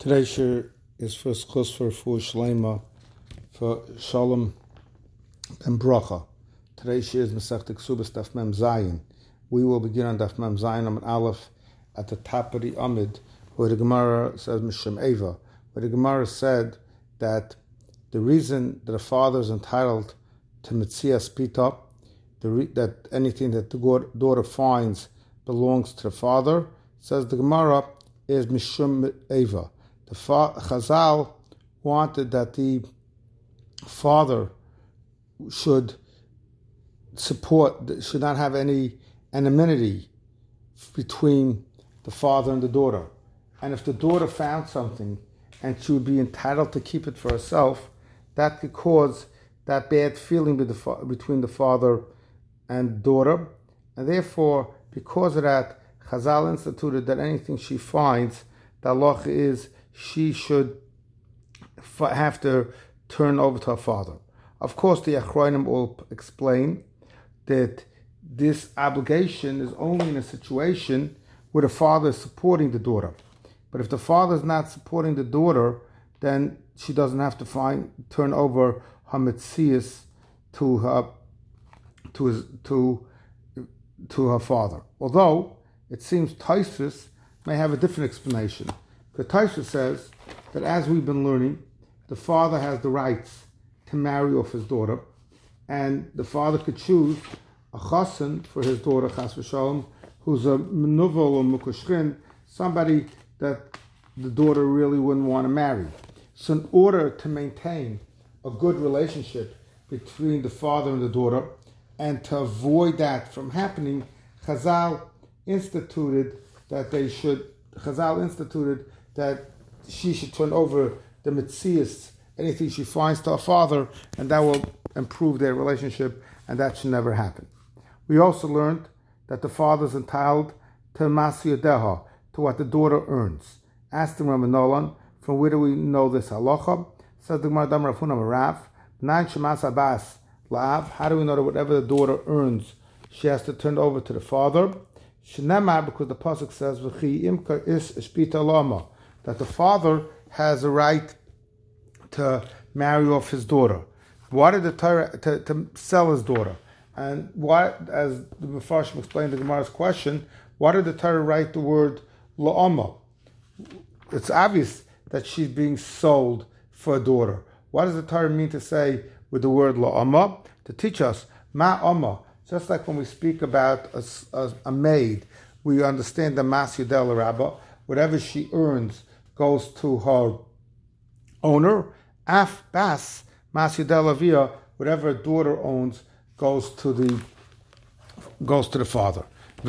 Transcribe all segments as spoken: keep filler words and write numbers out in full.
Today's shir is for schus for for Shlema for Shalom ben Bracha. Today's shir is Masechta Ksubas Daf Mem Zayin. We will begin on Daf Mem Zayin Amid Aleph at the top of the Amid, where the Gemara says Mishem Eva, where the Gemara said that the reason that a father is entitled to Metzias Pita, the re- that anything that the daughter finds belongs to the father, says the Gemara, is Mishum Eva. The fa- Chazal wanted that the father should support, should not have any anonymity between the father and the daughter. And if the daughter found something and she would be entitled to keep it for herself, that could cause that bad feeling between the father and daughter. And therefore, because of that, Chazal instituted that anything she finds, the halacha is she should have to turn over to her father. Of course, the Achronim all explain that this obligation is only in a situation where the father is supporting the daughter. But if the father is not supporting the daughter, then she doesn't have to find turn over her metzias to her to his, to to her father. Although it seems Tosfos may have a different explanation. The Tosfos says that as we've been learning, the father has the rights to marry off his daughter, and the father could choose a chassan for his daughter, chas v'shalom, who's a menuvel or mukushrin, somebody that the daughter really wouldn't want to marry. So in order to maintain a good relationship between the father and the daughter, and to avoid that from happening, Chazal instituted that they should, Chazal instituted that she should turn over the metzias, anything she finds, to her father, and that will improve their relationship, and that should never happen. We also learned that the father is entitled to Masi Yadeha, to what the daughter earns. Asked the Rabbi Nolan, from where do we know this halacha? Says the Gemara Dam Rav Huna Rav, Nine Shemas Abbas La'av. How do we know that whatever the daughter earns, she has to turn over to the father? Shenema, because the pasuk says V'chi imka is shpita lama, that the father has a right to marry off his daughter. Why did the Torah to, to sell his daughter? And why, as the Mefarshim explained the Gemara's question, why did the Torah write the word la'ama? It's obvious that she's being sold for a daughter. What does the Torah mean to say with the word la'ama? To teach us ma'ama. Just like when we speak about a, a, a maid, we understand the mas yudel rabba. Whatever she earns goes to her owner. Af bas mas yudel avia. Whatever a daughter owns goes to the goes to the father.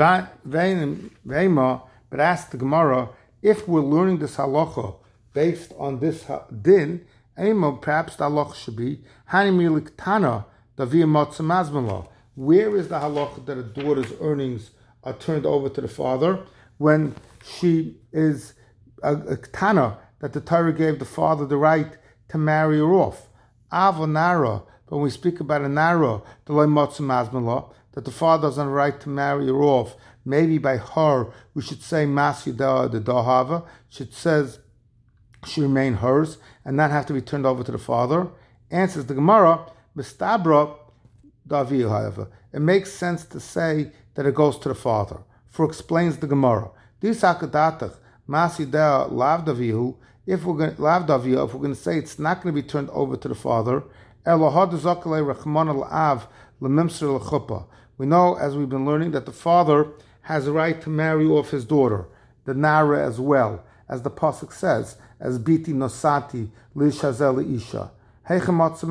Veima, but ask the Gemara, if we're learning this halacha based on this din, Ema, perhaps the halacha should be hanimilik tana davia matzamazmala. Where is the halacha that a daughter's earnings are turned over to the father when she is a, a tana, that the Torah gave the father the right to marry her off? Ava nara, but when we speak about a nara, the loy matzamazmala, that the father doesn't have a right to marry her off. Maybe by her, we should say mas yida the dahava. She says she remain hers and not have to be turned over to the father. Answers the Gemara, mistabra davi, however. It makes sense to say that it goes to the father. For explains the Gemara. This akadatach mas yida lav davihu. If we're going lav davihu, if we're going to say it's not going to be turned over to the father, elohad zakale rachman al av lemimser lechuppah. We know, as we've been learning, that the father has a right to marry off his daughter, the Nara as well, as the pasuk says, as biti nosati lishazel isha. If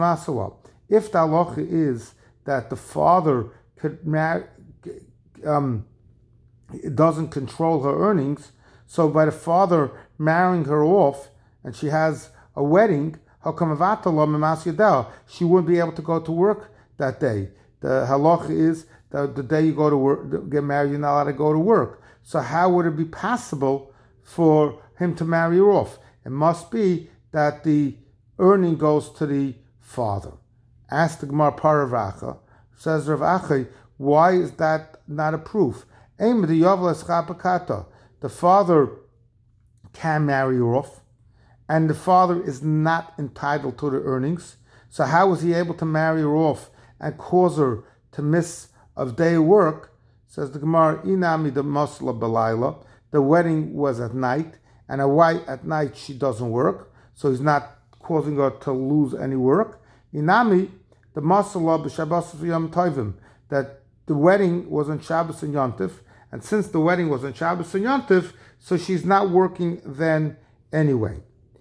the halacha is that the father could marry, um, doesn't control her earnings, so by the father marrying her off, and she has a wedding, she wouldn't be able to go to work that day. The halacha is that the day you go to work, get married, you're not allowed to go to work. So how would it be possible for him to marry her off? It must be that the earning goes to the father. Ask the Gemara Paravacha. Says Rav Achai, why is that not a proof? The father can marry her off. and the father is not entitled to the earnings. So how was he able to marry her off and cause her to miss a day of work? Says the Gemara, Inami the Masla Balayla. The wedding was at night, and a wife at night she doesn't work, so he's not causing her to lose any work. Inami the Masla B'Shabbos Yom Tovim, that the wedding was on Shabbos and Yom Tov, and since the wedding was on Shabbos and Yom Tov, so she's not working then anyway.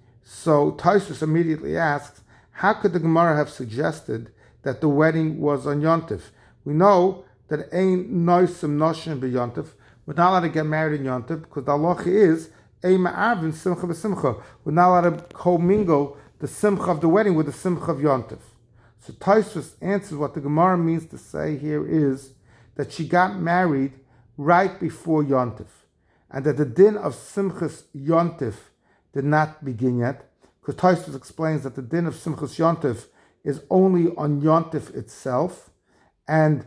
So Tosfos immediately asks, how could the Gemara have suggested that the wedding was on Yom Tov? We know that ein noisim noshim b'Yom Tov. We're not allowed to get married in Yom Tov because the halacha is ein ma'arvin simcha v'simcha. We're not allowed to commingle the simcha of the wedding with the simcha of Yom Tov. So Tosfos answers what the Gemara means to say here is that she got married right before Yom Tov, and that the din of simchas Yom Tov did not begin yet, because Tosfos explains that the din of simchas Yom Tov is only on Yom Tov itself, and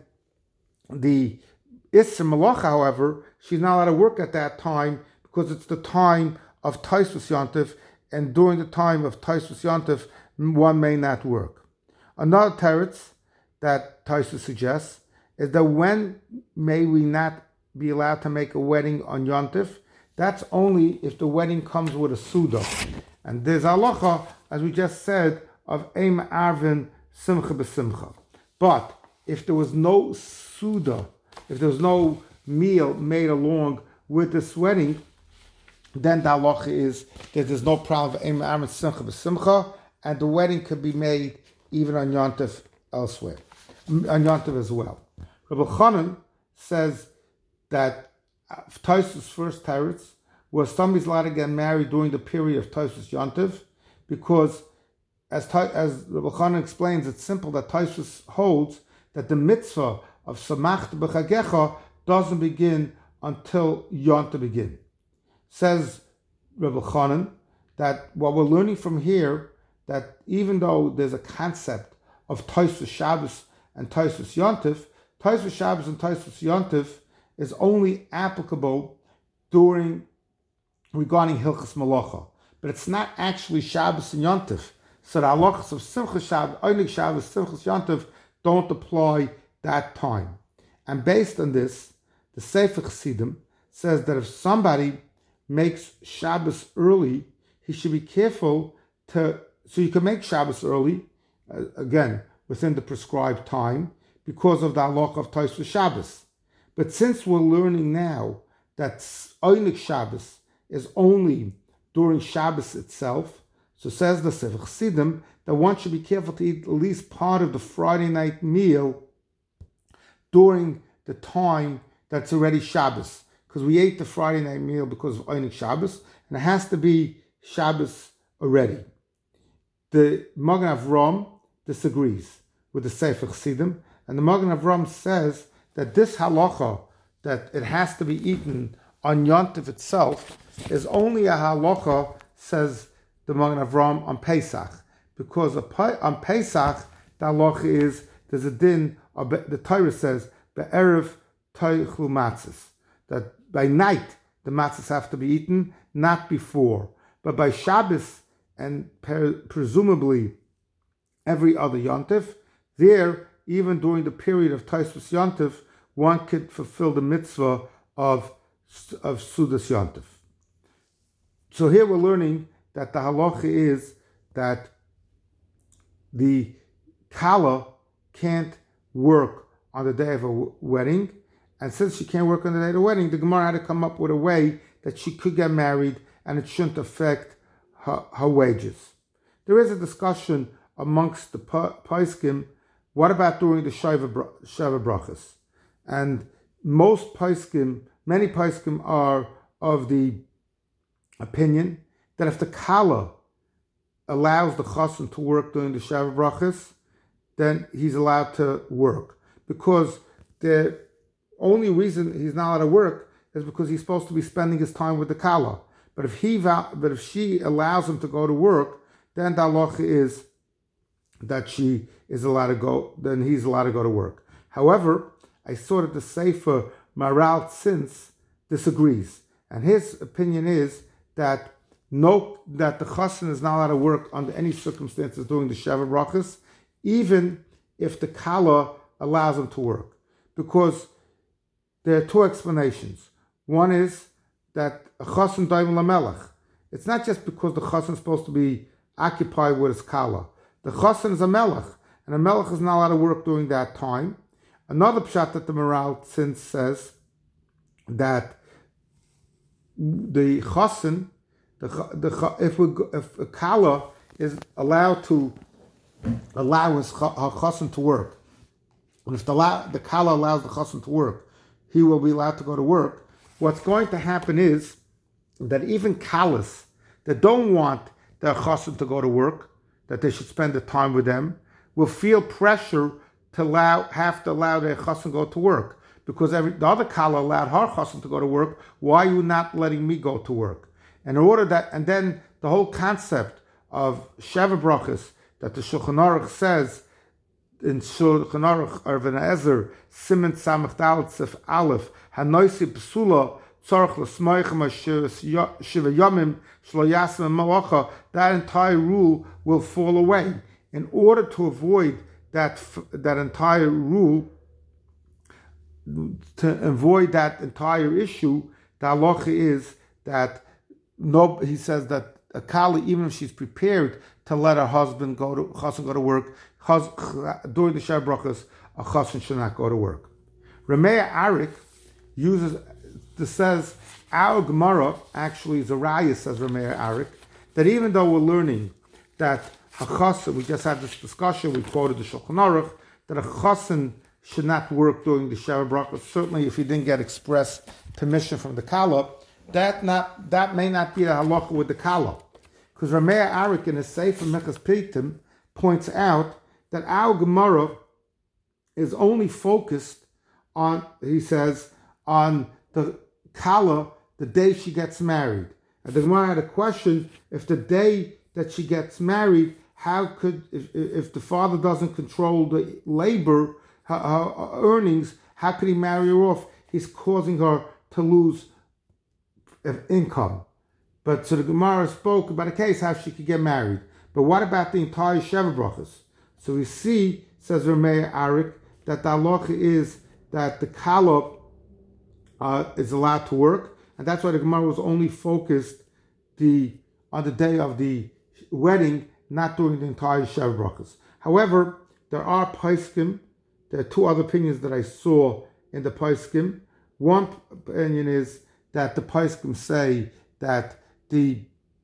the Isser Malacha, however, she's not allowed to work at that time because it's the time of Tosfos Yom Tov, and during the time of Tosfos Yom Tov, one may not work. Another teretz that Tosfos suggests is that when may we not be allowed to make a wedding on Yom Tov? That's only if the wedding comes with a suda. And there's halacha, as we just said, of Eim Arvin Simcha B'Simcha. But if there was no suda, if there was no meal made along with this wedding, then the halacha is that there's no problem of Eim Arvin Simcha B'Simcha, and the wedding could be made even on Yom Tov elsewhere, on Yom Tov as well. Rabbi Chanan says that Tosfos' first teretz was somebody's allowed to get married during the period of Tosfos Yom Tov, because as as Rabbi Chanan explains, it's simple that Tosfos holds that the mitzvah of Samachta B'Chagecha doesn't begin until Yom Tov begin. Says Rabbi Chanan that what we're learning from here, that even though there's a concept of Tosfos Shabbos and Tosfos Yom Tov, Tosfos Shabbos and Tosfos Yom Tov is only applicable during, regarding Hilchas Malacha. But it's not actually Shabbos and Yom Tov. So the halachas of Simchas Shabbos, Einig Shabbos, Simchas Yom Tov don't apply that time. And based on this, the Sefer Chassidim says that if somebody makes Shabbos early, he should be careful to, so you can make Shabbos early, uh, again, within the prescribed time, because of the halacha of Tosfos Shabbos. But since we're learning now that Einig Shabbos is only during Shabbos itself, so says the Sefer Chassidim that one should be careful to eat at least part of the Friday night meal during the time that's already Shabbos, because we ate the Friday night meal because of Einig Shabbos, and it has to be Shabbos already. The Magen Avraham disagrees with the Sefer Chassidim, and the Magen Avraham says that this halacha, that it has to be eaten on Yom Tov itself, is only a halacha, says the Magen Avraham, on Pesach, because on Pesach the halacha is there's a din, of, the Torah says be'erev toichlu matzos, that by night the matzos have to be eaten, not before. But by Shabbos and per, presumably every other Yom Tov, there, even during the period of Tosfos Yom Tov, one could fulfill the mitzvah of, of Sudas Yom Tov. So here we're learning that the halacha is that the kala can't work on the day of a wedding, and since she can't work on the day of the wedding, the Gemara had to come up with a way that she could get married and it shouldn't affect her, her wages. There is a discussion amongst the Poskim, what about during the Sheva Brachas? And most Poskim, many Poskim are of the opinion that if the Kala allows the Chassan to work during the Sheva Brachas, then he's allowed to work. Because the only reason he's not allowed to work is because he's supposed to be spending his time with the Kala. But if he, but if she allows him to go to work, then the halacha is that she is allowed to go, then he's allowed to go to work. However, I saw that the Sefer Maral Tzins disagrees. And his opinion is that note that the chassan is not allowed to work under any circumstances during the Sheva Brachas, even if the kala allows him to work. Because there are two explanations. One is that a chassan daim lamelech. It's not just because the chassan is supposed to be occupied with his kala. The chassan is a melech, and a melech is not allowed to work during that time. Another pshat that the Maral since says that the chassan, the, the, if, we, if a kala is allowed to allow his chassan to work, and if the, the kala allows the chassan to work, he will be allowed to go to work. What's going to happen is that even kalas that don't want their chassan to go to work, that they should spend the time with them, will feel pressure to allow, have to allow their chassan to go to work. Because every, the other kala allowed her chassan to go to work, why are you not letting me go to work? And in order that, and then the whole concept of Sheva Brachas, that the Shulchan Aruch says, in Shulchan Aruch Arvin Ezer, Siman Samach Dalet Sif Aleph, Hanoisi Psula, Tzorch L'Smoichem Shiva Yomim Shlo Yasim Malacha, that entire rule will fall away. In order to avoid that that entire rule, to avoid that entire issue, the halacha is that no, he says that a kala, even if she's prepared to let her husband go to chassan go to work, hus, during the Sheva Brachas, a chassan should not go to work. Rameh Arik uses this says our Gemara actually is a raya, says Rameh Arik, that even though we're learning that a chassan, we just had this discussion, we quoted the Shulchan Aruch, that a chassan should not work during the Sheva Brachas, certainly if he didn't get express permission from the kala, that not that may not be the halacha with the kala. Because Rameh Arik in his Sefer Mechas Peitim points out that our Gemara is only focused on, he says, on the kala the day she gets married. And the Gemara had a question, if the day that she gets married, how could, if, if the father doesn't control the labor, her, her earnings, how could he marry her off? He's causing her to lose income. But so the Gemara spoke about a case how she could get married. But what about the entire Sheva Brachas? So we see, says Rameh Arik, that the halacha is that the kala uh, is allowed to work, and that's why the Gemara was only focused the on the day of the wedding, not during the entire Sheva Brachas. However, there are poskim. There are two other opinions that I saw in the poskim. One opinion is that the poskim say that the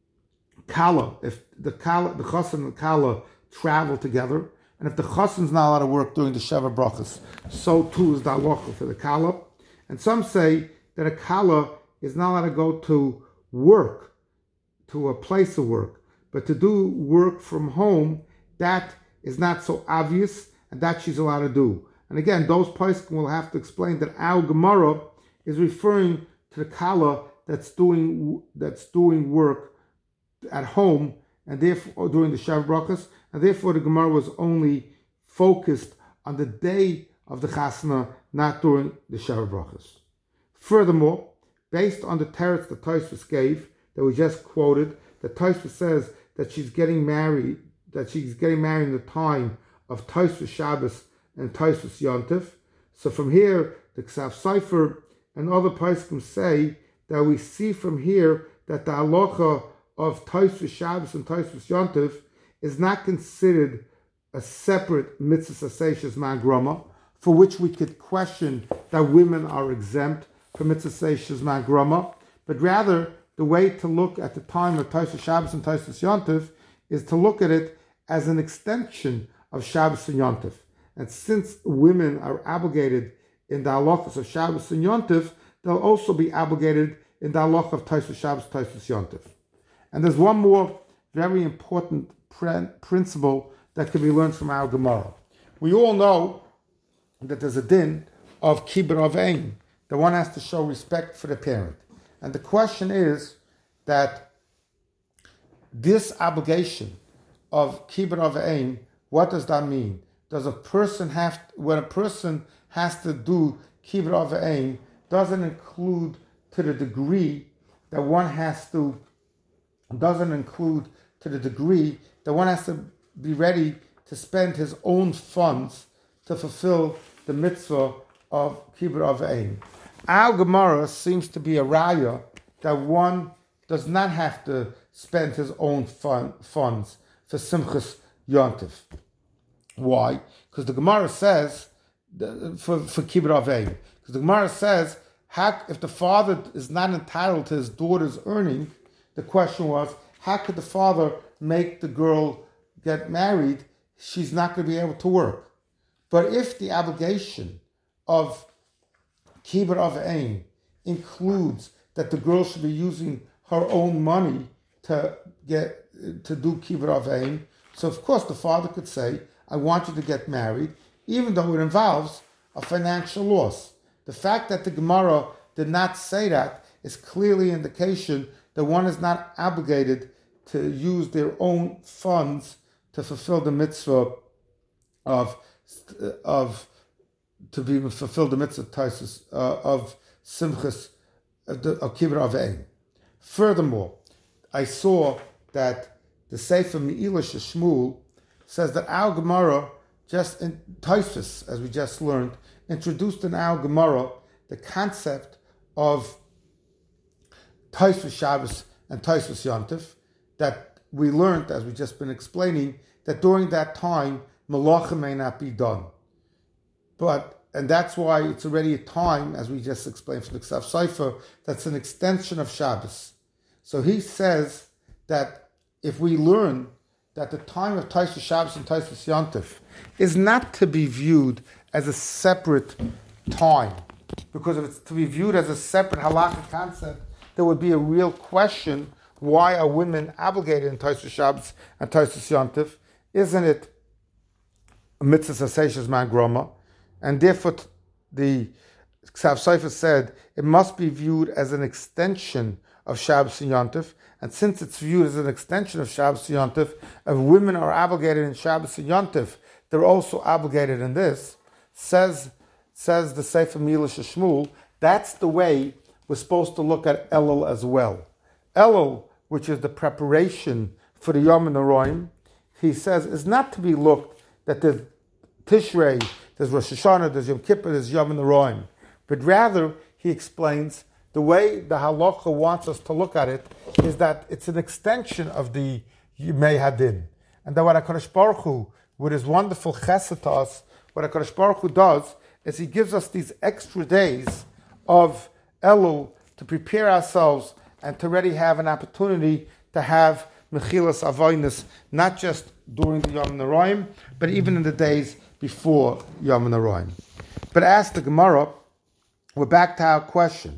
kala, if the kala, the chassan and the kala travel together, and if the chassan's not allowed to work during the Sheva Brachas, so too is the halacha for the kala. And some say that a kala is not allowed to go to work, to a place of work, but to do work from home, that is not so obvious, and that she's allowed to do. And again, those poskim will have to explain that our Gemara is referring to the kala that's doing that's doing work at home, and therefore during the Sheva Brachas, and therefore the Gemara was only focused on the day of the chasna, not during the Sheva Brachas. Furthermore, based on the teretz that Tosfos gave that we just quoted, that Tosfos says that she's getting married, that she's getting married in the time of Tosfos Shabbos and Tosfos Yontif. So from here, the Ksav Sofer and other poskim say that we see from here that the halacha of Tosfos Shabbos and Tosfos Yontif is not considered a separate mitzvah seishes mangrama, for which we could question that women are exempt from mitzvah seishes mangrama, but rather the way to look at the time of Tosfos Shabbos and Tosfos Yontif is to look at it as an extension of Shabbos and Yontif. And since women are obligated in the halachas of Shabbos and Yontif, they'll also be obligated in the halach of Tosfos Shabbos, Tosfos Yontif. And there's one more very important pre- principle that can be learned from our Gemara. We all know that there's a din of kibbur avein, that one has to show respect for the parent. And the question is that this obligation of kibbur avein, what does that mean? Does a person have, to, when a person has to do kibbur avein, doesn't include to the degree that one has to doesn't include to the degree that one has to be ready to spend his own funds to fulfill the mitzvah of kibbur av ein. Our Gemara seems to be a raya that one does not have to spend his own fun, funds for Simchas Yontif. Why? Because the Gemara says, for, for kibbur av ein, because the Gemara says, how, if the father is not entitled to his daughter's earning, the question was, how could the father make the girl get married? She's not going to be able to work. But if the obligation of kibbur av ein includes that the girl should be using her own money to get to do kibbur av ein, so of course the father could say, I want you to get married, even though it involves a financial loss. The fact that the Gemara did not say that is clearly indication that one is not obligated to use their own funds to fulfill the mitzvah of of to be fulfill the mitzvah taisus, uh, of simchas of, the, of kibbur av ein. Furthermore, I saw that the Sefer Me'ilah Shmuel says that our Gemara just in Taifus, as we just learned, introduced in our Gemara the concept of Taifus Shabbos and Taifus Yontif, that we learned, as we just been explaining, that during that time malacha may not be done. But, and that's why it's already a time, as we just explained from the Ksav Sofer, that's an extension of Shabbos. So he says that if we learn that the time of Taifus Shabbos and Taifus Yontif is not to be viewed as a separate time, because if it's to be viewed as a separate halakha concept, there would be a real question, why are women obligated in Taifus Shabbos and Taifus Yontif? Isn't it a mitzvah seishes man groma? And therefore, the Ksav Sofer said it must be viewed as an extension of Shabbos and Yontif. And since it's viewed as an extension of Shabbos and Yontif, if women are obligated in Shabbos and Yontif, they're also obligated in this. Says says the Sefer Me'ilah Shmuel, that's the way we're supposed to look at Elul as well. Elul, which is the preparation for the Yom Noraim, he says, is not to be looked that there's Tishrei, there's Rosh Hashanah, there's Yom Kippur, there's Yom Noraim. But rather, he explains, the way the halacha wants us to look at it is that it's an extension of the Yemei Hadin. And that what HaKadosh Baruch Hu, with his wonderful chesed to us, what HaKadosh Baruch Hu does is he gives us these extra days of Elul to prepare ourselves and to already have an opportunity to have Mechilas Avoynus, not just during the Yom Noraim, but even in the days before Yom Noraim. But as the Gemara, we're back to our question.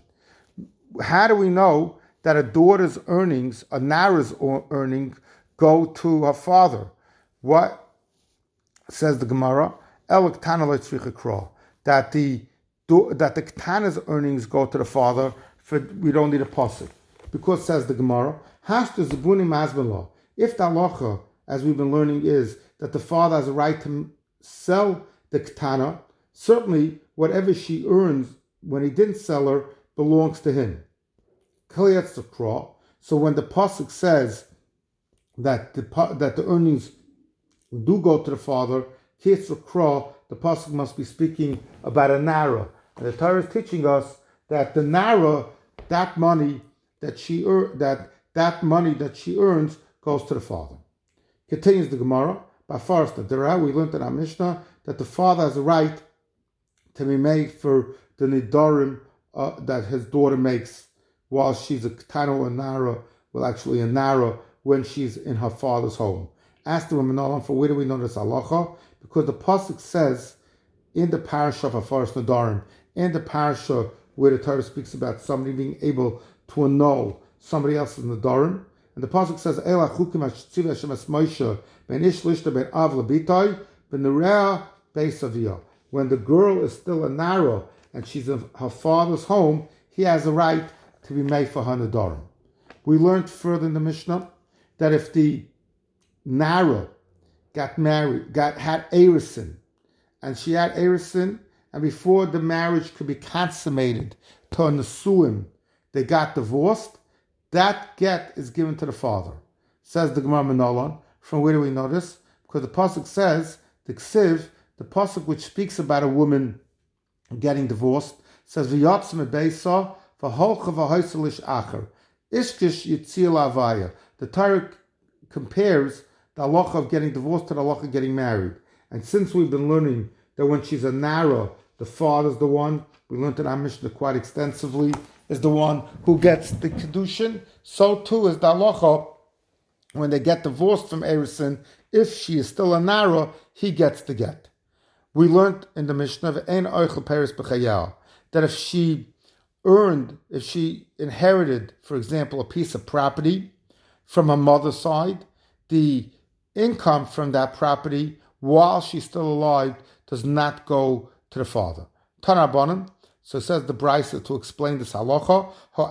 How do we know that a daughter's earnings, a Nara's earnings, go to her father? What says the Gemara? El Ktana le'tzricha kra. That the that the Ktana's earnings go to the father. For we don't need a pasuk, because says the Gemara, Hashta zebuni mazbala. If the halacha, as we've been learning, is that the father has a right to sell the Ktana, certainly whatever she earns when he didn't sell her belongs to him. So when the pasuk says that the that the earnings do go to the father, the pasuk must be speaking about a nara. And the Torah is teaching us that the nara, that money that she ear, that that money that she earns goes to the father. Continues the Gemara by first the Dera. We learned in our Mishnah that the father has a right to be made for the nidarim uh, that his daughter makes while she's a ketana or nara, well actually a nara when she's in her father's home. Ask the Ramanan, for where do we know this halacha? Because the pasuk says in the parasha of Hafaras Nadarim, in the parasha where the Torah speaks about somebody being able to annul somebody else's Nadarim, and the pasuk says, "Ela chukim ha'tziv Hashem es Moshe ben ish lishta ben av lebitai ben nerea beis aviyah." When the girl is still a nara and she's in her father's home, he has a right to be made for her Nadarim. We learned further in the Mishnah that if the nara got married, got had erisin, and she had erisin, and before the marriage could be consummated to a nesuim, they got divorced, that get is given to the father. Says the Gemara Menolan. From where do we know this? Because the pasuk says, the ksiv, the pasuk which speaks about a woman getting divorced, says v'yatzim beisa v'holcha v'hoiselish acher ishkish yitzil avaya. The Torah compares the halacha of getting divorced to the halacha of getting married. And since we've been learning that when she's a nara, the father's the one, we learned in our Mishnah quite extensively, is the one who gets the kedushin, so too is the halacha when they get divorced from Erison, if she is still a nara, he gets the get. We learned in the Mishnah that if she earned, if she inherited, for example, a piece of property from her mother's side, the income from that property, while she's still alive, does not go to the father. Tanabanan, so says the Brisa to explain this halacha,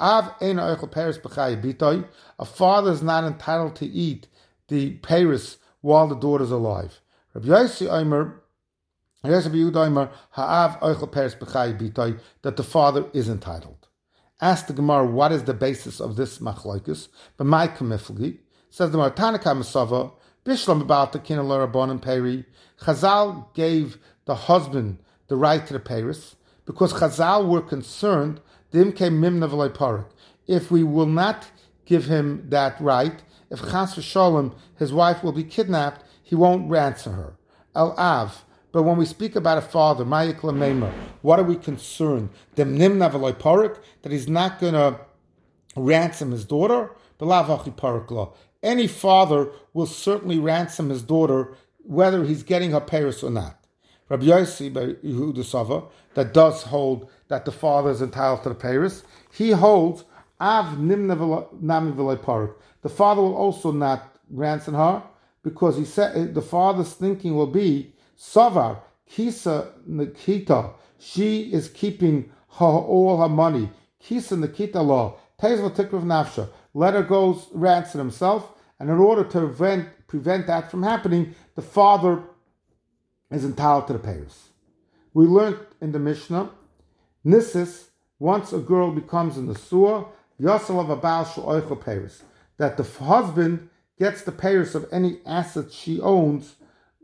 a father is not entitled to eat the peiros while the daughter is alive. Rabbi Yossi Omer, that the father is entitled. Ask the Gemara, what is the basis of this machlokes? But my kamifli says the Gemara, Tanaka Masava, Bishlam about the Kinalarabon Peri. Chazal gave the husband the right to the peiros because Chazal were concerned, if we will not give him that right, if Chas v'Shalom, his wife will be kidnapped, he won't ransom her. El Av. But when we speak about a father, what are we concerned? That he's not going to ransom his daughter? Any father will certainly ransom his daughter, whether he's getting her peiros or not. Rabbi Yossi, by Yehuda Sava, that does hold that the father is entitled to the peiros, he holds Av nimna nami v'lei parak. The father will also not ransom her, because he said the father's thinking will be Savar, Kisa Nikita, she is keeping her, all her money. Kisa Nikita law, Tezva Tikrav Nafsha, let her go ransom himself, and in order to prevent, prevent that from happening, the father is entitled to the peiros. We learned in the Mishnah, Nisis, once a girl becomes a Nesua, Yasalav Abal Shu'oichel peiros, that the husband gets the peiros of any asset she owns,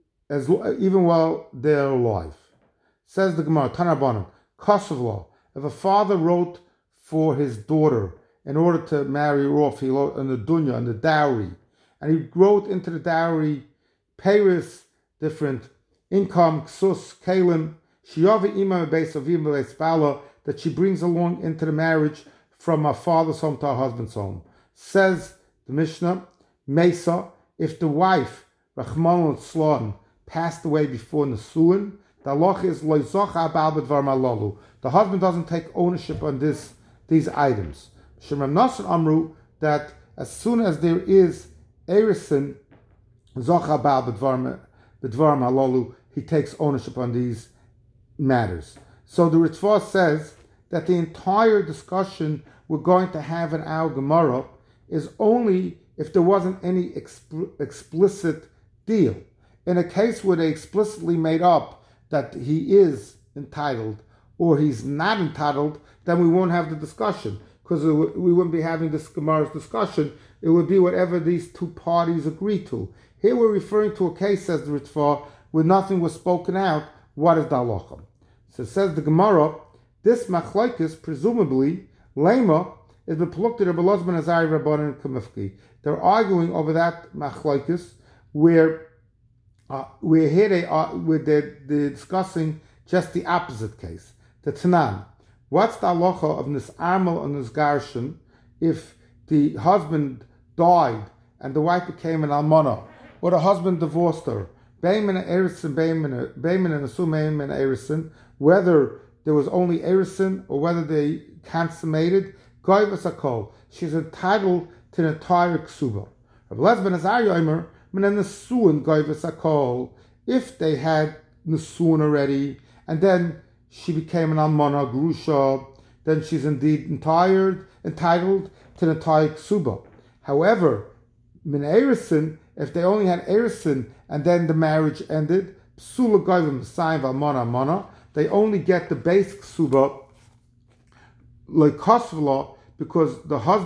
as even while they're alive. Says the Gemara, Tanabanan, Kosovo law. If a father wrote for his daughter in order to marry her off, he wrote in the dunya, in the dowry, and he wrote into the dowry peiros, different income, ksus, kalim, shiyavi ima beis avim beis bala, that she brings along into the marriage from her father's home to her husband's home. Says the Mishnah, Mesa, if the wife, Rachman al passed away before Nesuin, the halacha is loizocha abal b'dvar malalu. The husband doesn't take ownership on this these items. Shemram Nasan Amru, that as soon as there is erison, zocha abal b'dvar malalu, he takes ownership on these matters. So the Ritva says that the entire discussion we're going to have in our Gemara is only if there wasn't any expl- explicit deal. In a case where they explicitly made up that he is entitled or he's not entitled, then we won't have the discussion, because we wouldn't be having this Gemara's discussion. It would be whatever these two parties agree to. Here we're referring to a case, says the Ritva, where nothing was spoken out. What is the halacha? So it says the Gemara, this machlokes, presumably, lema, is beplucked to Rabbi Lozman Azari Rabbanan Kamifki. They're arguing over that machlokes, where uh, where here they are, where they're, they're discussing just the opposite case. The Tanan. What's the halacha of nisarmel and nisgarshin if the husband died and the wife became an almana, or the husband divorced her? Beimin and erison, beimin and assumeim and erison, whether there was only erison or whether they consummated, goyvas akol. She's entitled to the entire ksuba. Rabbi Lezben Azar Yomer, min nesuin goyvas akol. If they had nesuin already, and then she became an almana grusha, then she's indeed entitled entitled to the entire ksuba. However, min erison, if they only had erison and then the marriage ended, psula goyvim sign almana almana, they only get the base ksuba like kosvla, because the husband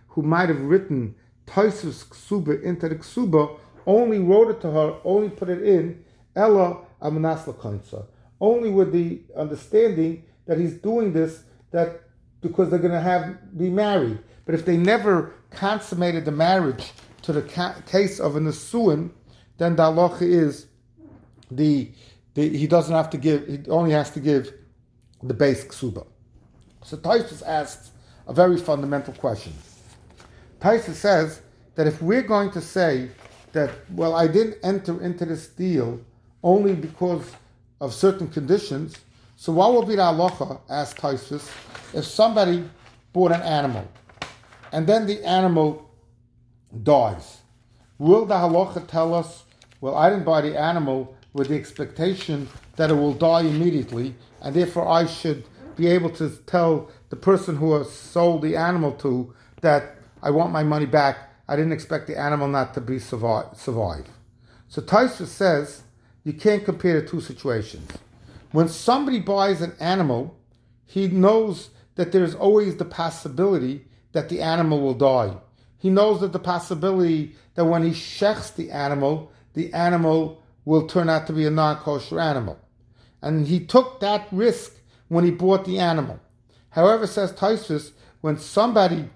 who might have written Tosfos Ksuba into the Ksuba only wrote it to her, only put it in, Ella Amanas Lakansa, only with the understanding that he's doing this that because they're going to have be married. But if they never consummated the marriage to the ca- case of a Nesuin, then the halacha is the, the he doesn't have to give, he only has to give the base ksuba. So Tosfos asks a very fundamental question. Tosfos says that if we're going to say that, well, I didn't enter into this deal only because of certain conditions, so what will be the halacha, asked Tosfos, if somebody bought an animal and then the animal dies? Will the halacha tell us, well, I didn't buy the animal with the expectation that it will die immediately, and therefore I should be able to tell the person who has sold the animal to that I want my money back. I didn't expect the animal not to be survive. survive. So Tosfos says you can't compare the two situations. When somebody buys an animal, he knows that there's always the possibility that the animal will die. He knows that the possibility that when he shechs the animal, the animal will turn out to be a non-kosher animal. And he took that risk when he bought the animal. However, says Tosfos, when somebody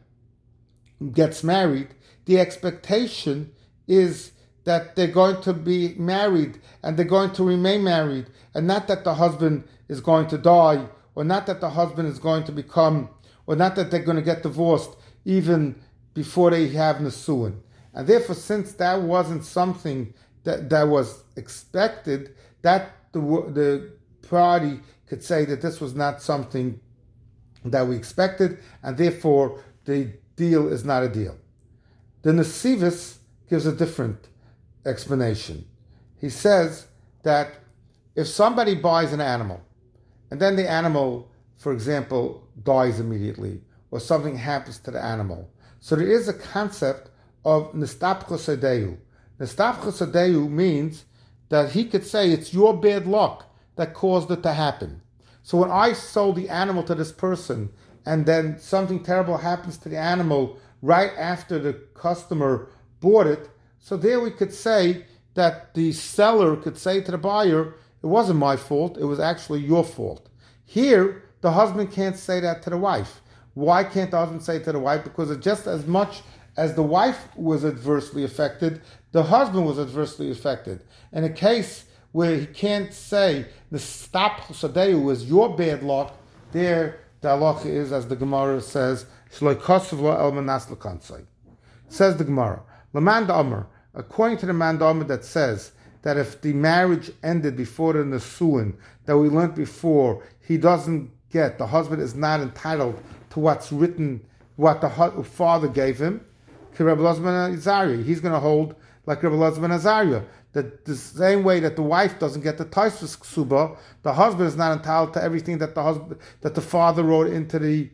gets married, the expectation is that they're going to be married and they're going to remain married, and not that the husband is going to die, or not that the husband is going to become, or not that they're going to get divorced even before they have Nesuin. And therefore, since that wasn't something that, that was expected, that the, the party could say that this was not something that we expected, and therefore the deal is not a deal. The Nesivos gives a different explanation. He says that if somebody buys an animal, and then the animal, for example, dies immediately, or something happens to the animal, so there is a concept of nistapchos adeu. Nistapchos adeu means that he could say it's your bad luck that caused it to happen. So when I sold the animal to this person, and then something terrible happens to the animal right after the customer bought it, so there we could say that the seller could say to the buyer, it wasn't my fault, it was actually your fault. Here, the husband can't say that to the wife. Why can't the husband say it to the wife? Because just as much as the wife was adversely affected, the husband was adversely affected. In a case where he can't say the stop sadeu is your bad luck, there the halacha is, as the Gemara says, shloi kosev lo el manas l'kansai. Says the Gemara, Laman Amr, according to the Man Amr that says that if the marriage ended before the Nesuin, that we learned before, he doesn't get, the husband is not entitled to what's written, what the father gave him. Rabbi Elazar ben Azariah, he's going to hold like Rabbi Elazar ben Azariah, that the same way that the wife doesn't get the Tosfos Ksuba, the husband is not entitled to everything that the husband, that the father wrote into the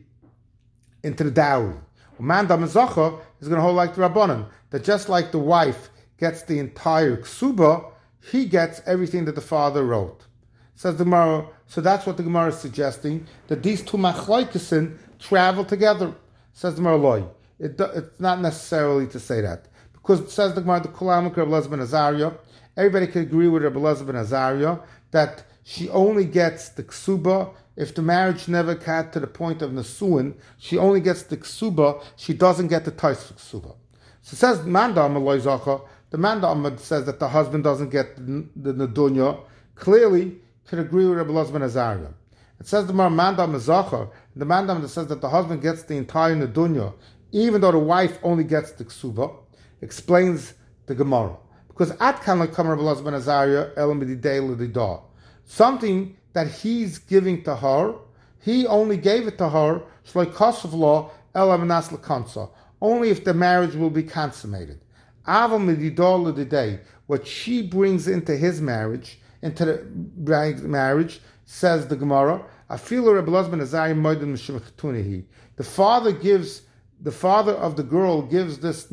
into the dowry. Man Dam Zacha is going to hold like the Rabbanan, that just like the wife gets the entire Ksuba, he gets everything that the father wrote. Says the Gemara, so that's what the Gemara is suggesting, that these two machloikesin travel together. Says the Gemara, Loi. It, it's not necessarily to say that. Because it says the Gemara, the Kulam Rabbi Elazar ben Azariah, everybody can agree with Rabbi Elazar ben Azariah that she only gets the Ksuba if the marriage never got to the point of Nesuin. She only gets the Ksuba, she doesn't get the Tosfos Ksuba. So it says Manda Amar Lo Zacha, the Manda Amar says that the husband doesn't get the, the Nedunya, clearly could agree with Rabbi Elazar ben Azariah. It says the Manda Amar Zacha, the Manda Amar says that the husband gets the entire Nedunya, even though the wife only gets the Ksuba, explains the Gemara. Because at kan like Rabbi Elazar ben Azariah, elam b'didei l'didah. Something that he's giving to her, he only gave it to her, shloi kosev lo elam nas l'kansa, only if the marriage will be consummated. Aval mididah l'didei, what she brings into his marriage, into the marriage, says the Gemara, afilu Rabbi Elazar ben Azariah moedin m'shemichetunihi. The father gives, the father of the girl gives this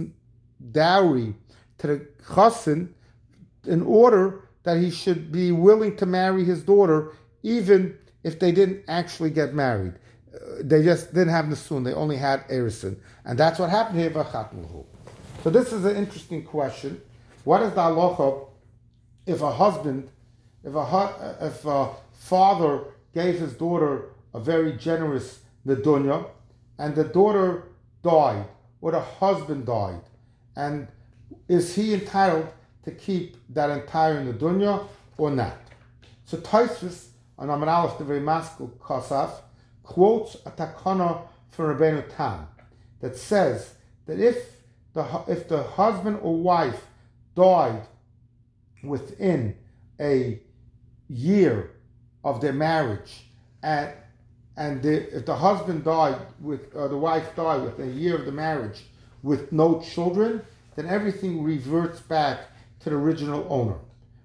dowry to the chassan in order that he should be willing to marry his daughter even if they didn't actually get married. they just didn't have Nisun, they only had Erisin. And that's what happened here, V'chatnu. So this is an interesting question. What is the halacha if a husband, if a, if a father gave his daughter a very generous nedunya, and the daughter died, or the husband died, and is he entitled to keep that entire nedunya or not? So Tosfos on Amud Aleph Divrei Maskil Kosaf quotes a takana from Rabbeinu Tam that says that if the if the husband or wife died within a year of their marriage, and and the, if the husband died with or the wife died within a year of the marriage with no children, then everything reverts back to the original owner.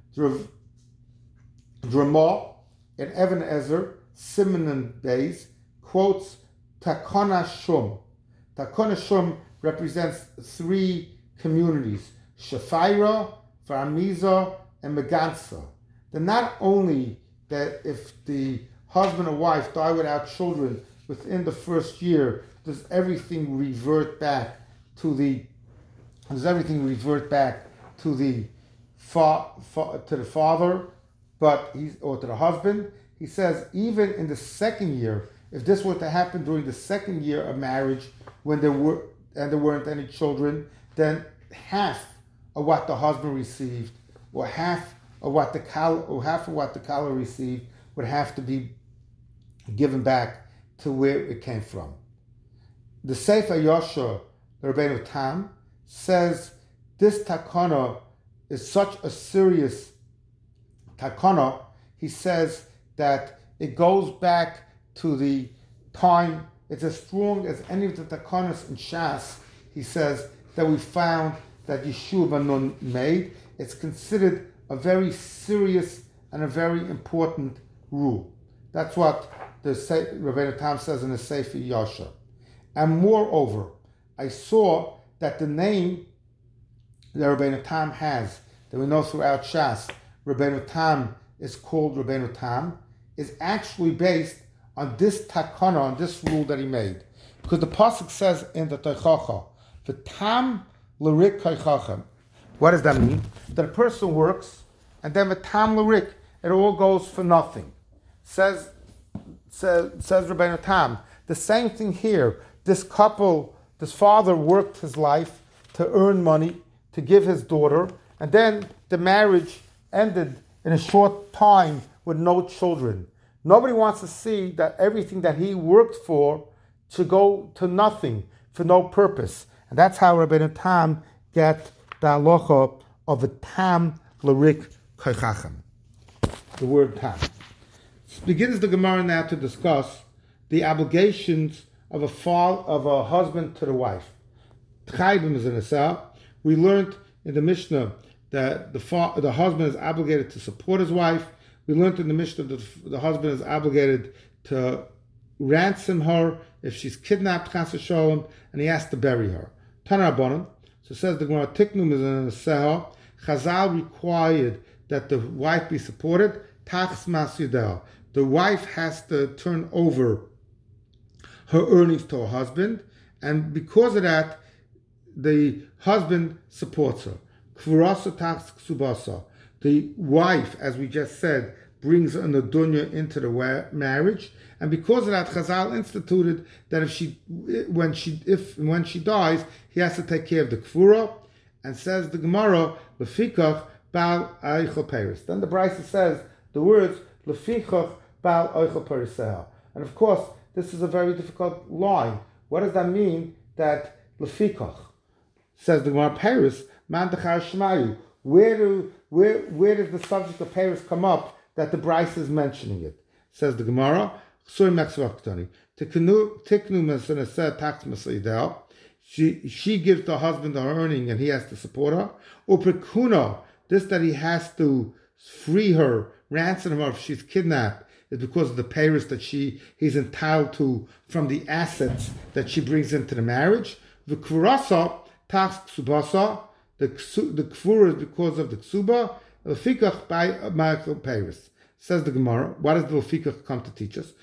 Ramah and Evan Ezer, Simenon Beis, quotes Takana Shum. Takana Shum represents three communities, Shafira, Farmiza, and Megansa. Then not only that if the husband or wife die without children within the first year, does everything revert back to the does everything revert back to the fa, fa, to the father, but he's or to the husband. He says even in the second year, if this were to happen during the second year of marriage, when there were and there weren't any children, then half of what the husband received, or half of what the kala, or half of what the kala received, would have to be given back to where it came from. The Sefer Yosha, the Rabbeinu Tam, says this takana is such a serious takana. He says that it goes back to the time, it's as strong as any of the takanas in Shas. He says that we found that Yeshua ben Nun made. It's considered a very serious and a very important rule. That's what the Rabbeinu Tam says in the Sefer Yosha. And moreover, I saw that the name that Rabbeinu Tam has, that we know throughout Shas, Rabbeinu Tam is called Rabbeinu Tam, is actually based on this takana, on this rule that he made. Because the pasuk says in the Teichacha, "V'tam l'rik kaichachem." What does that mean? That a person works, and then v'tam l'rik, it all goes for nothing. Says, says, says Rabbeinu Tam, the same thing here. This couple, this father worked his life to earn money, to give his daughter, and then the marriage ended in a short time with no children. Nobody wants to see that everything that he worked for to go to nothing, for no purpose. And that's how Rabbeinu Tam get the halacha of a tam l'rik kaichachem. The word tam. Begins the Gemara now to discuss the obligations of a fall of a husband to the wife. Tchaibim is in a cell. We learned in the Mishnah that the fa- the husband is obligated to support his wife. We learned in the Mishnah that the husband is obligated to ransom her if she's kidnapped, chas v'sholem, and he has to bury her. Tana Rabbanan. So says the Gemara, Tiknum is in the Seha. Chazal required that the wife be supported. Tachs mas yidel. The wife has to turn over her earnings to her husband, and because of that, the husband supports her. Kvurasa tachs ksubasa. The wife, as we just said, brings an adunya into the wa- marriage, and because of that, Chazal instituted that if she, when she, if when she dies, he has to take care of the kvura, and says the Gemara, lefikach bal eichel peris. Then the Brisa says the words lefikach bal eichel periseha, and of course this is a very difficult line. What does that mean? That lefikach says the Gemara peris man dechar shmayu. Where do where where does the subject of Paris come up that the Brisa is mentioning it? Says the Gemara, she she gives the husband her earning and he has to support her. Uprekuna, this that he has to free her, ransom her if she's kidnapped, is because of the Paris that she he's entitled to from the assets that she brings into the marriage. The Kfurasa tax ksubasa. The the kfur is because of the ksuba. The fikach by Michael Paris Says the Gemara, what does the Lefikach come to teach us?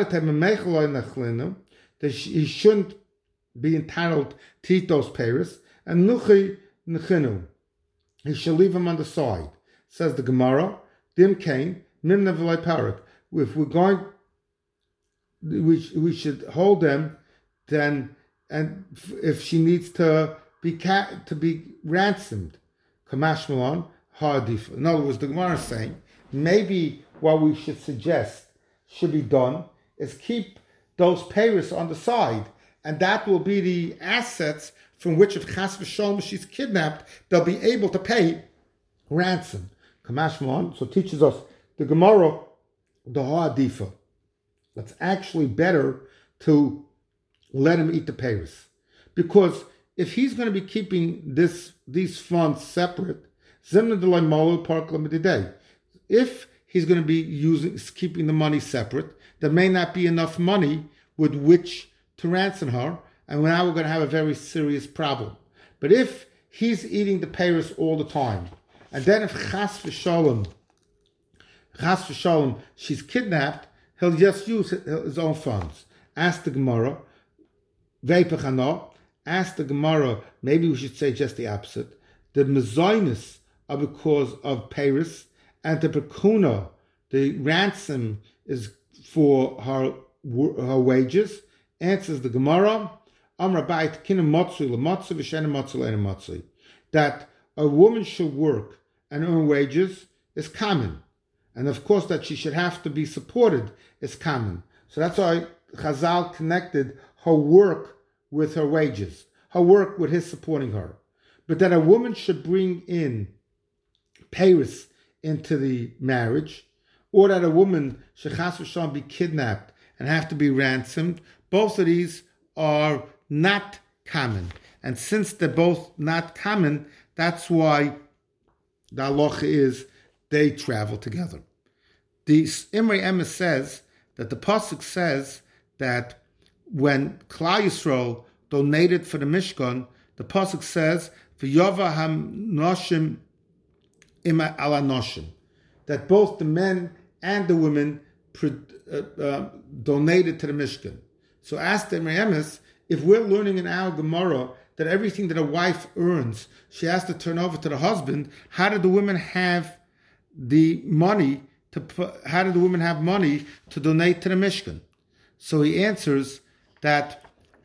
That he shouldn't be entitled to eat those peiros, and nuchi nechinu, he should leave them on the side. Says the Gemara, dim kain mimna v'lei parak. If we're going, we we should hold them. Then, and if she needs to be ca- to be ransomed, kamash malon ha'adif. In other words, the Gemara is saying maybe what we should suggest should be done is keep those peiros on the side, and that will be the assets from which, if chas v'sholom she's kidnapped, they'll be able to pay ransom. Kamash malon. So teaches us the Gemara, the ha'adifa. It's actually better to let him eat the peiros, because if he's going to be keeping this these funds separate, if he's going to be using keeping the money separate, there may not be enough money with which to ransom her, and now we're going to have a very serious problem. But if he's eating the peiros all the time, and then if chas v'sholom, chas v'sholom, she's kidnapped, he'll just use his own funds. Ask the Gemara, veipachano, ask the Gemara, maybe we should say just the opposite. The mezainis are because of peiros, and the pekuna, the ransom, is for her her wages. Answers the Gemara, Amar Bayit kina motzu lematzu v'shena motzu le'ena motzu. That a woman should work and earn wages is common, and of course that she should have to be supported is common. So that's why Chazal connected her work with her wages, her work with his supporting her. But that a woman should bring in peiros into the marriage, or that a woman should chas v'shalom be kidnapped and have to be ransomed, both of these are not common. And since they're both not common, that's why the halacha is they travel together. The Imrei Emes says that the pasuk says that when Klal Yisrael donated for the Mishkan, the pasuk says v'yova hanoshim ima ala noshim, that both the men and the women uh, uh, donated to the Mishkan. So ask the Imrei Emes, if we're learning in our Gemara that everything that a wife earns, she has to turn over to the husband, how did the women have the money to put, how did the women have money to donate to the Mishkan? So he answers that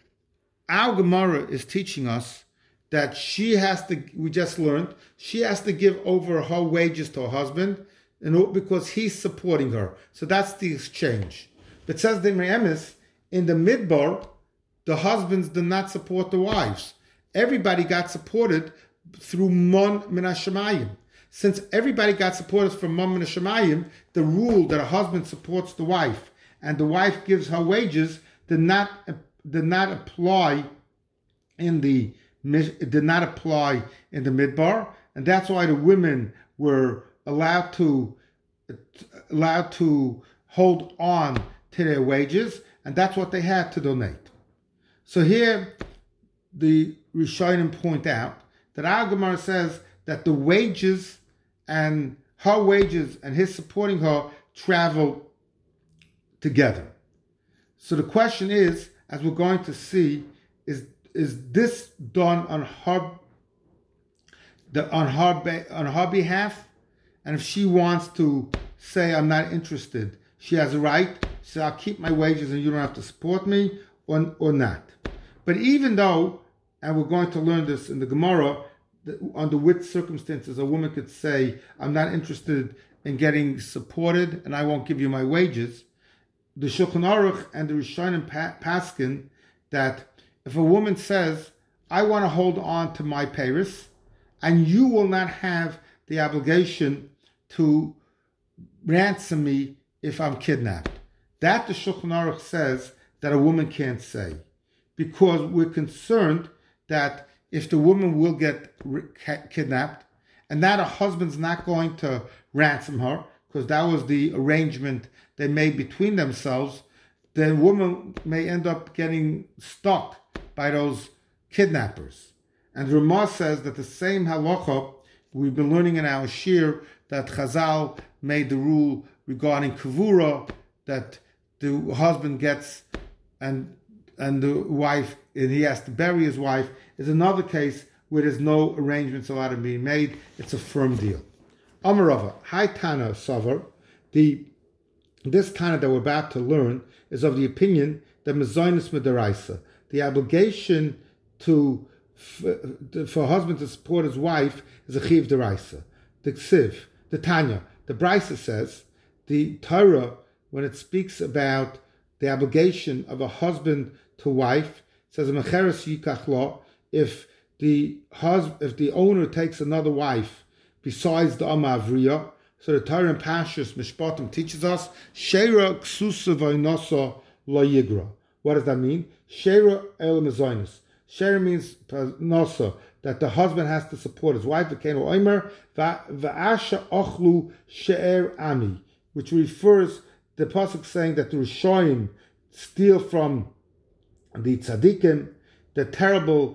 our Gemara is teaching us that she has to, we just learned, she has to give over her wages to her husband and because he's supporting her. So that's the exchange. But says the Imrei Emes, in the Midbar, the husbands did not support the wives. Everybody got supported through Mon Min HaShamayim. Since everybody got supported from Mon Min HaShamayim, the rule that a husband supports the wife and the wife gives her wages did not did not apply in the did not apply in the Midbar, and that's why the women were allowed to allowed to hold on to their wages, and that's what they had to donate. So here, the Rishonim point out that our Gemara says that the wages and her wages and his supporting her travel together. So the question is, as we're going to see, is is this done on her the on her on her behalf? And if she wants to say, I'm not interested, she has a right to say, I'll keep my wages and you don't have to support me, or, or not. But even though, and we're going to learn this in the Gemara, under which circumstances a woman could say, I'm not interested in getting supported and I won't give you my wages, the Shulchan Aruch and the Rishonim paskin that if a woman says, I want to hold on to my peiros, and you will not have the obligation to ransom me if I'm kidnapped. That the Shulchan Aruch says that a woman can't say, because we're concerned that if the woman will get kidnapped, and that her husband's not going to ransom her, because that was the arrangement they made between themselves, the woman may end up getting stuck by those kidnappers. And Ramah says that the same halacha we've been learning in our shir that Chazal made the rule regarding kavura that the husband gets and and the wife, and he has to bury his wife, is another case where there's no arrangements allowed to be made. It's a firm deal. Amarava, Hai Tana Savar, the this Tana that we're about to learn is of the opinion that Mezainis Medaraisa, the obligation to for a husband to support his wife is a chiv deraisa. The ksiv, the Tanya, the Brisa says, the Torah, when it speaks about the obligation of a husband to wife, says a mecheres yikach lo, if the hus- if the owner takes another wife besides the Amma Avriya, so the Torah in Pashas Mishpatim teaches us, Sheira ksusa v'inosa lo yigra. What does that mean? Sheira el mezainis. Sheira means nosa, that the husband has to support his wife, v'kenu oimer, v'asha ochlu she'er ami, which refers, the pasuk saying that the Rishonim steal from the tzaddikim, the terrible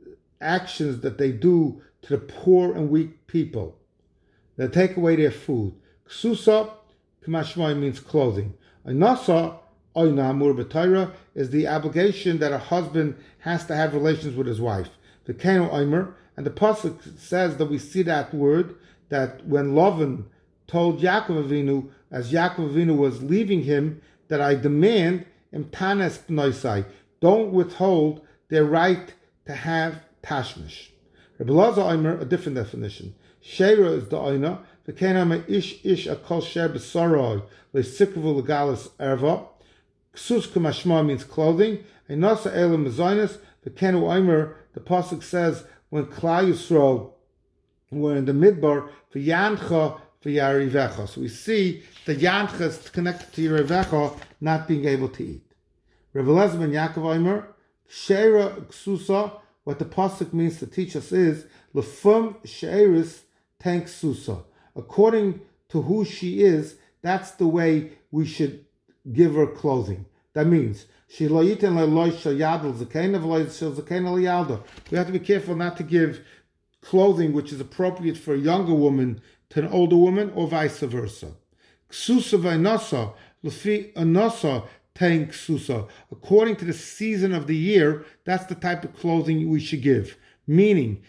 actions that they do to the poor and weak people. They take away their food. Ksusa, kamashmai, means clothing. Ainasa, oina amur b'Torah, is the obligation that a husband has to have relations with his wife. The kenu oimer, and the pasuk says that we see that word, that when Lavan told Yaakov Avinu, as Yaakov Avinu was leaving him, that I demand imtanes pnoisai, don't withhold their right to have tashmish. Rebbe Lazar Omer, a different definition. Sheira is the oina, the kenama ish ish a kol sher b'soroi, le sikvu legalis erva. Ksus kumashma means clothing. And nasa elam mezainis, the kenu omer, the pasuk says, when Klal Yisrael were in the midbar, v'yancha v'yarivecha. So we see the yancha is connected to yarivecha, not being able to eat. Rebbe Lezer ben Yaakov Omer, sheira ksusa, what the pasuk means to teach us is lefum sheiris tank susa. According to who she is, that's the way we should give her clothing. That means she lo yiten leloy shel yadel zakena v'lo shel zakena liyalda. We have to be careful not to give clothing which is appropriate for a younger woman to an older woman, or vice versa. Ksusa v'inasa lefi anasa tank susa. According to the season of the year, that's the type of clothing we should give. Meaning,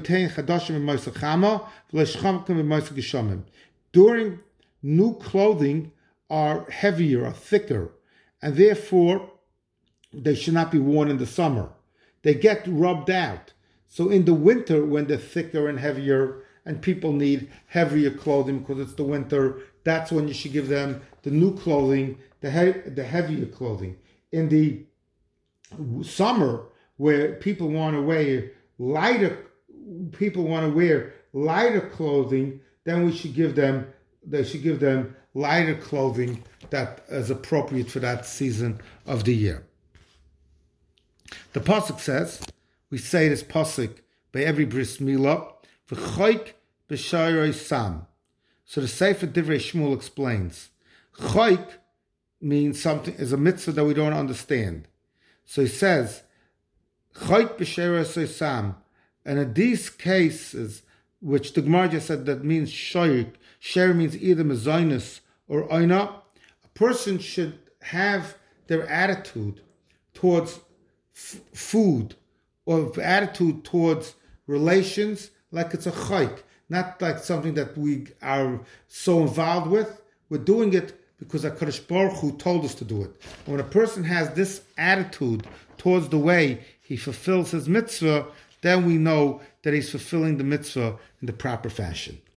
during new clothing are heavier, are thicker, and therefore they should not be worn in the summer. They get rubbed out. So in the winter, when they're thicker and heavier, and people need heavier clothing because it's the winter, that's when you should give them the new clothing, the he- the heavier clothing. In the summer, where people want to wear lighter, people want to wear lighter clothing, then we should give them, they should give them lighter clothing that is appropriate for that season of the year. The pasuk says, we say this pasuk by every bris milah, v'choik b'shayroi sam. So the Sefer Divrei Shmuel explains, choik means something, is a mitzvah that we don't understand. So he says, choik b'shayroi sam, and in these cases, which the Gemara just said that means shayrik, shayr means either mezainis or oina, a person should have their attitude towards f- food or attitude towards relations like it's a chayk, not like something that we are so involved with. We're doing it because HaKadosh Baruch Hu told us to do it. And when a person has this attitude towards the way he fulfills his mitzvah, then we know that he's fulfilling the mitzvah in the proper fashion.